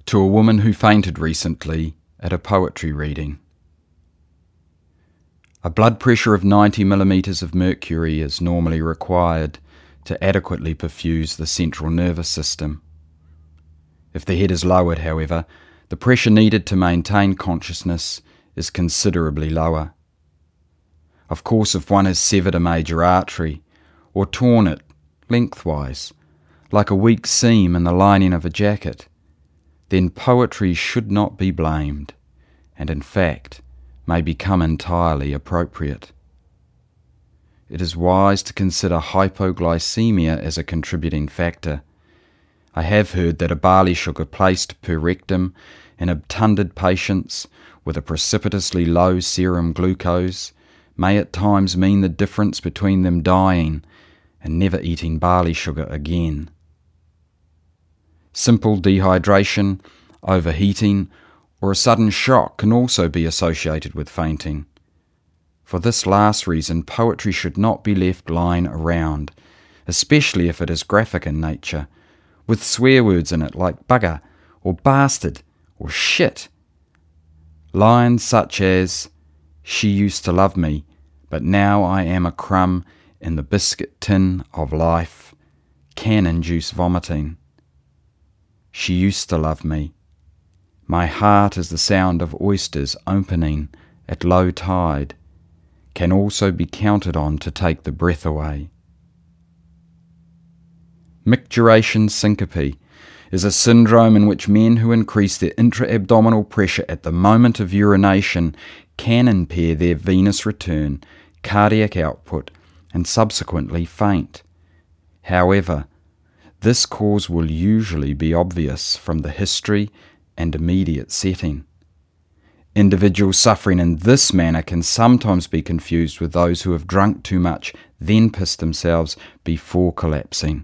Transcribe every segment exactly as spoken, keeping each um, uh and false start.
to a woman who fainted recently at a poetry reading. A blood pressure of ninety millimeters of mercury is normally required to adequately perfuse the central nervous system. If the head is lowered, however, the pressure needed to maintain consciousness is considerably lower. Of course, if one has severed a major artery or torn it lengthwise, like a weak seam in the lining of a jacket, then poetry should not be blamed, and in fact may become entirely appropriate. It is wise to consider hypoglycemia as a contributing factor. I have heard that a barley sugar placed per rectum in obtunded patients with a precipitously low serum glucose may at times mean the difference between them dying and never eating barley sugar again. Simple dehydration, overheating, or a sudden shock can also be associated with fainting. For this last reason, poetry should not be left lying around, especially if it is graphic in nature, with swear words in it like bugger, or bastard, or shit. Lines such as, "She used to love me, but now I am a crumb in the biscuit tin of life," can induce vomiting. She used to love me. My heart is the sound of oysters opening at low tide, can also be counted on to take the breath away. Micturition syncope is a syndrome in which men who increase their intra-abdominal pressure at the moment of urination can impair their venous return, cardiac output, and subsequently faint. However, this cause will usually be obvious from the history and immediate setting. Individuals suffering in this manner can sometimes be confused with those who have drunk too much, then pissed themselves before collapsing.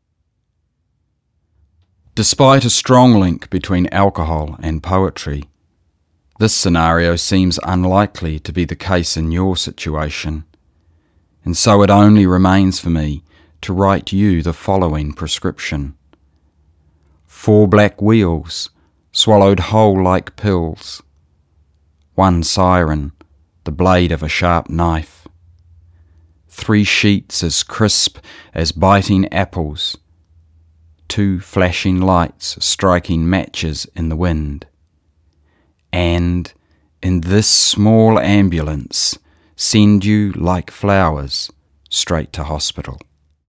Despite a strong link between alcohol and poetry, this scenario seems unlikely to be the case in your situation, and so it only remains for me to write you the following prescription. Four black wheels, swallowed whole like pills. One siren, the blade of a sharp knife. Three sheets as crisp as biting apples. Two flashing lights striking matches in the wind. And, in this small ambulance, send you like flowers straight to hospital.